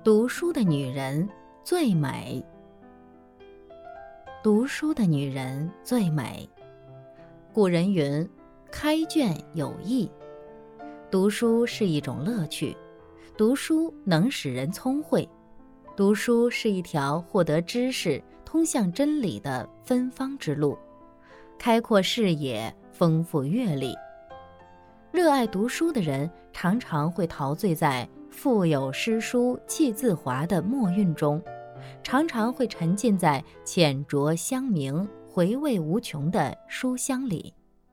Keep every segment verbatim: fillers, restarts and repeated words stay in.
读书的女人最美。读书的女人最美。古人云：开卷有益。读书是一种乐趣，读书能使人聪慧，读书是一条获得知识、通向真理的芬芳之路，开阔视野，丰富阅历。热爱读书的人常常会陶醉在腹有诗书气自华的墨韵中，常常会沉浸在浅酌香茗回味无穷的书香里。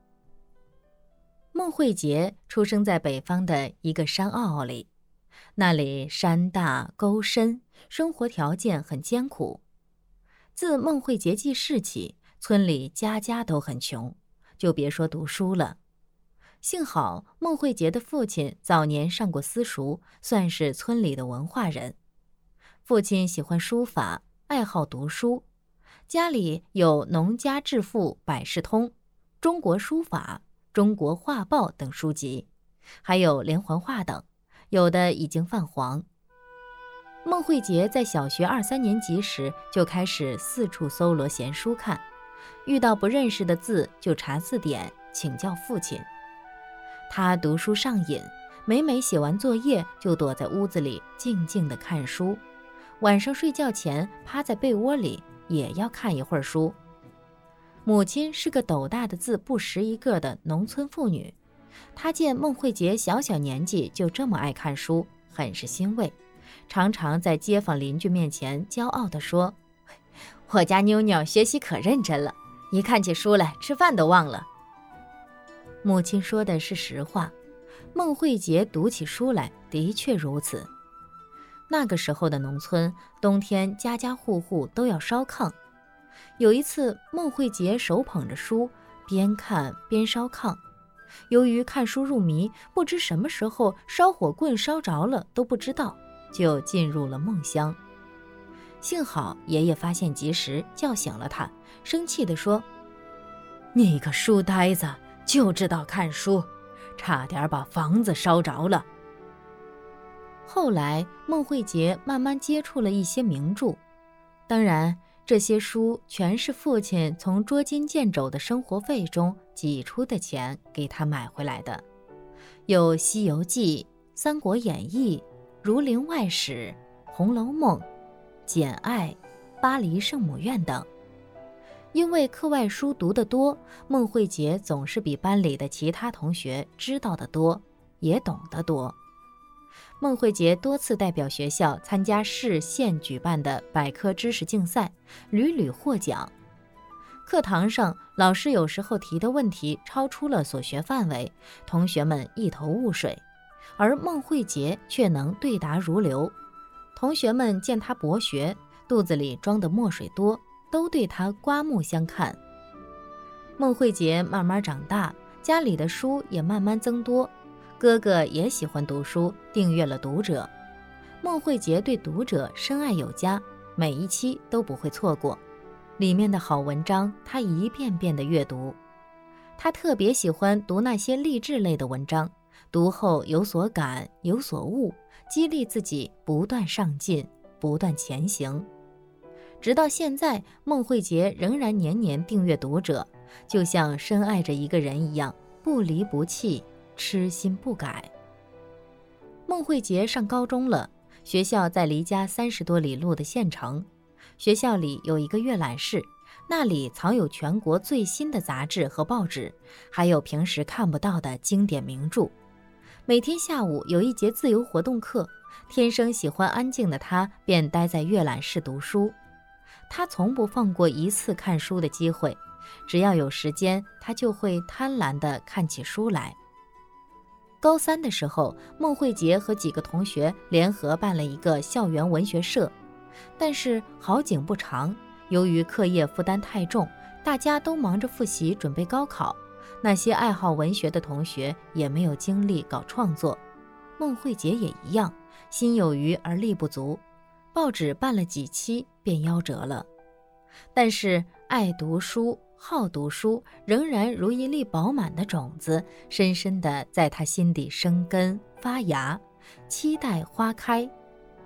孟慧杰出生在北方的一个山坳里，那里山大沟深，生活条件很艰苦。自孟慧杰记事起，村里家家都很穷，就别说读书了。幸好孟慧杰的父亲早年上过私塾，算是村里的文化人。父亲喜欢书法，爱好读书，家里有《农家致富百事通》《中国书法》《中国画报》等书籍，还有连环画等，有的已经泛黄。孟慧杰在小学二三年级时就开始四处搜罗闲书看，遇到不认识的字就查字典，请教父亲。他读书上瘾，每每写完作业就躲在屋子里静静地看书，晚上睡觉前趴在被窝里也要看一会儿书。母亲是个斗大的字不识一个的农村妇女，她见孟慧杰小小年纪就这么爱看书，很是欣慰，常常在街坊邻居面前骄傲地说：我家妞妞学习可认真了，一看起书来吃饭都忘了。母亲说的是实话，孟慧杰读起书来的确如此。那个时候的农村，冬天家家户户都要烧炕。有一次，孟慧杰手捧着书，边看边烧炕。由于看书入迷，不知什么时候烧火棍烧着了都不知道，就进入了梦乡。幸好爷爷发现及时，叫醒了他，生气地说：你个书呆子，就知道看书，差点把房子烧着了。后来孟慧杰慢慢接触了一些名著，当然这些书全是父亲从捉襟见肘的生活费中挤出的钱给他买回来的，有《西游记》《三国演义》《儒林外史》《红楼梦》《简爱》《巴黎圣母院》等。因为课外书读得多，孟慧杰总是比班里的其他同学知道得多，也懂得多。孟慧杰多次代表学校参加市县举办的百科知识竞赛，屡屡获奖。课堂上，老师有时候提的问题超出了所学范围，同学们一头雾水，而孟慧杰却能对答如流。同学们见他博学，肚子里装的墨水多，都对他刮目相看。孟慧杰慢慢长大，家里的书也慢慢增多，哥哥也喜欢读书，订阅了读者。孟慧杰对读者深爱有加，每一期都不会错过，里面的好文章他一遍遍地阅读。他特别喜欢读那些励志类的文章，读后有所感，有所悟，激励自己不断上进，不断前行。直到现在，孟慧杰仍然年年订阅读者，就像深爱着一个人一样，不离不弃，痴心不改。孟慧杰上高中了，学校在离家三十多里路的县城。学校里有一个阅览室，那里藏有全国最新的杂志和报纸，还有平时看不到的经典名著。每天下午有一节自由活动课，天生喜欢安静的他便待在阅览室读书。他从不放过一次看书的机会，只要有时间，他就会贪婪地看起书来。高三的时候，孟慧杰和几个同学联合办了一个校园文学社，但是好景不长，由于课业负担太重，大家都忙着复习准备高考，那些爱好文学的同学也没有精力搞创作。孟慧杰也一样，心有余而力不足，报纸办了几期便夭折了。但是爱读书好读书仍然如一粒饱满的种子，深深地在他心底生根发芽，期待花开。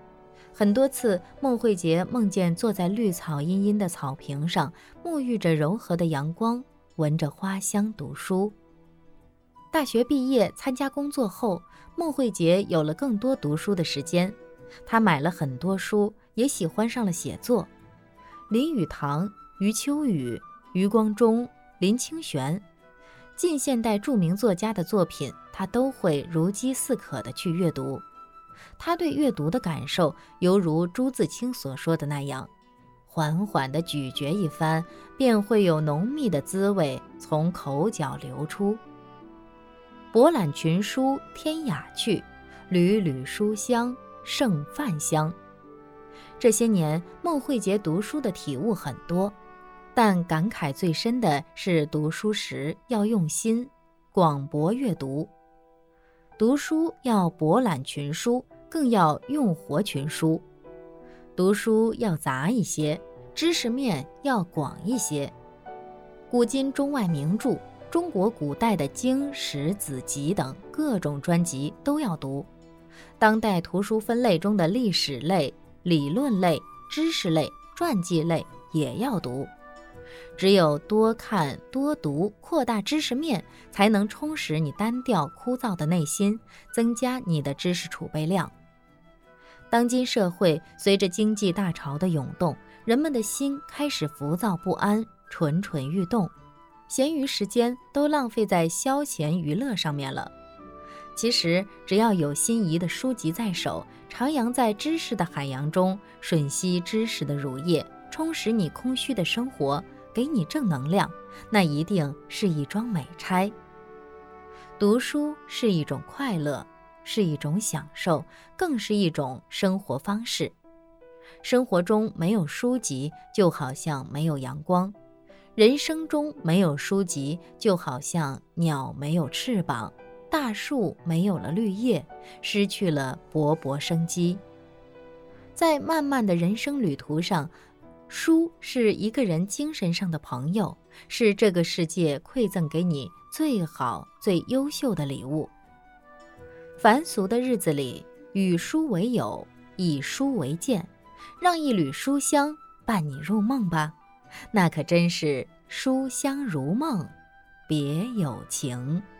很多次，孟慧杰梦见坐在绿草茵茵的草坪上，沐浴着柔和的阳光，闻着花香读书。大学毕业参加工作后，孟慧杰有了更多读书的时间，他买了很多书，也喜欢上了写作。林语堂、余秋雨、余光中、林清玄，近现代著名作家的作品，他都会如饥似渴地去阅读。他对阅读的感受，犹如朱自清所说的那样，缓缓地咀嚼一番，便会有浓密的滋味从口角流出。博览群书天涯去，缕缕书香胜饭香。这些年，孟慧杰读书的体悟很多，但感慨最深的是读书时要用心，广博阅读。读书要博览群书，更要用活群书。读书要杂一些，知识面要广一些。古今中外名著，中国古代的经史子集等各种专辑都要读。当代图书分类中的历史类、理论类、知识类、传记类也要读。只有多看多读，扩大知识面，才能充实你单调枯燥的内心，增加你的知识储备量。当今社会随着经济大潮的涌动，人们的心开始浮躁不安，蠢蠢欲动，闲余时间都浪费在消遣娱乐上面了。其实只要有心仪的书籍在手，徜徉在知识的海洋中，吮吸知识的乳液，充实你空虚的生活，给你正能量，那一定是一桩美差。读书是一种快乐，是一种享受，更是一种生活方式。生活中没有书籍，就好像没有阳光；人生中没有书籍，就好像鸟没有翅膀，大树没有了绿叶，失去了勃勃生机。在漫漫的人生旅途上，书是一个人精神上的朋友，是这个世界馈赠给你最好最优秀的礼物。凡俗的日子里，与书为友，以书为鉴，让一缕书香伴你入梦吧，那可真是书香如梦，别有情。